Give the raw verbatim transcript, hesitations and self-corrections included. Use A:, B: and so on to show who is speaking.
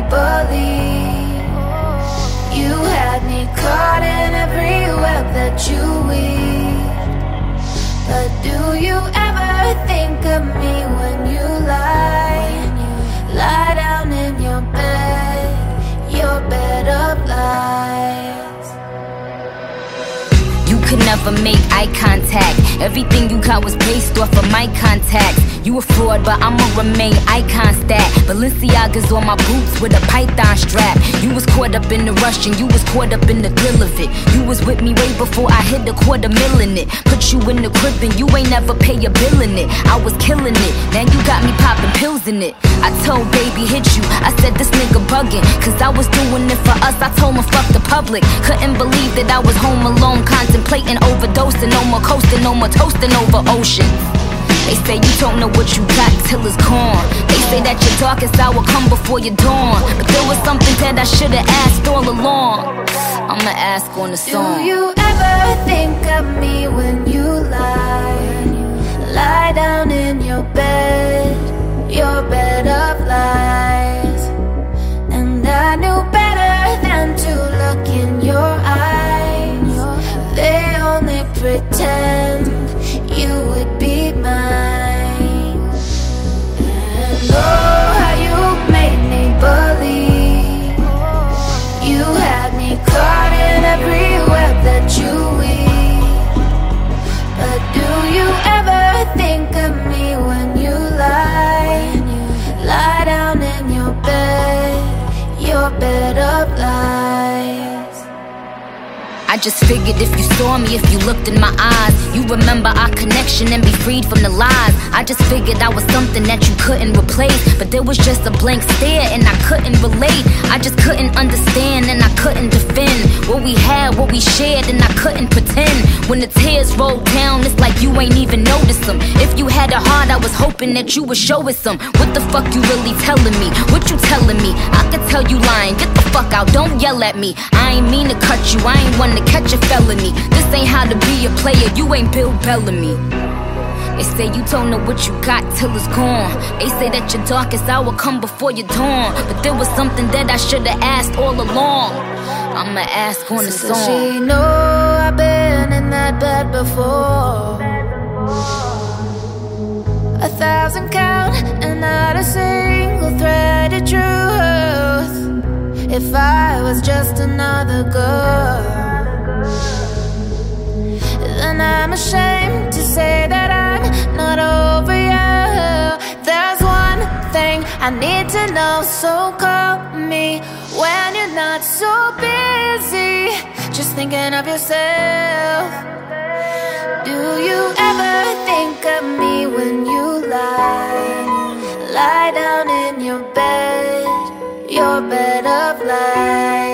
A: believe. You had me caught in every web that you weave. But do you ever think of me when you lie? Lie down in your bed, your bed of lies.
B: You could never make eye contact. Everything you got was based off of my contacts. You a fraud, but I'ma remain icon stat. Balenciaga's on my boots with a python strap. You was caught up in the rush and you was caught up in the thrill of it. You was with me way before I hit the quarter mil in it. Put you in the crib and you ain't never pay a bill in it. I was killing it, now you got me popping pills in it. I told baby hit you, I said this nigga bugging, cause I was doing it for us. I told him fuck the public. Couldn't believe that I was home alone, contemplating overdosing. No more coasting, no more toasting over oceans. They say you don't know what you got till it's gone. They say that your darkest hour come before your dawn. But there was something that I should've asked all along. I'ma ask on the song.
A: Do you ever think of me when you lie? Lie down in your bed, your bed of lies. And I knew better than to look in your eyes. They only pretend you would be mine. And oh, how you made me believe. You had me caught in every web that you weave. But do you ever think of me when you lie? Lie down in your bed, your bed of lies.
B: I just figured if you saw me, if you looked in my eyes, you remember our connection and be freed from the lies. I just figured I was something that you couldn't replace, but there was just a blank stare and I couldn't relate. I just couldn't understand and I couldn't defend what we had, what we shared, and I couldn't pretend. When the tears rolled down, it's like you ain't even noticed them. If you had a heart, I was hoping that you would show us some. What the fuck you really telling me? What you telling me? I could tell you lying. Get the fuck out, don't yell at me. I ain't mean to cut you, I ain't one to catch a felony. This ain't how to be a player, you ain't Bill Bellamy. They say you don't know what you got till it's gone. They say that your darkest hour come before your dawn. But there was something that I should've asked all along. I'ma ask on the
A: So
B: song.
A: she know I've been in that bed before. A thousand count and not a single thread of truth. If I was just another girl, then I'm ashamed to say that I'm not over you. There's one thing I need to know, so call me when you're not so busy, just thinking of yourself. Do you ever think of me when you lie? Lie down in your bed, your bed of lies.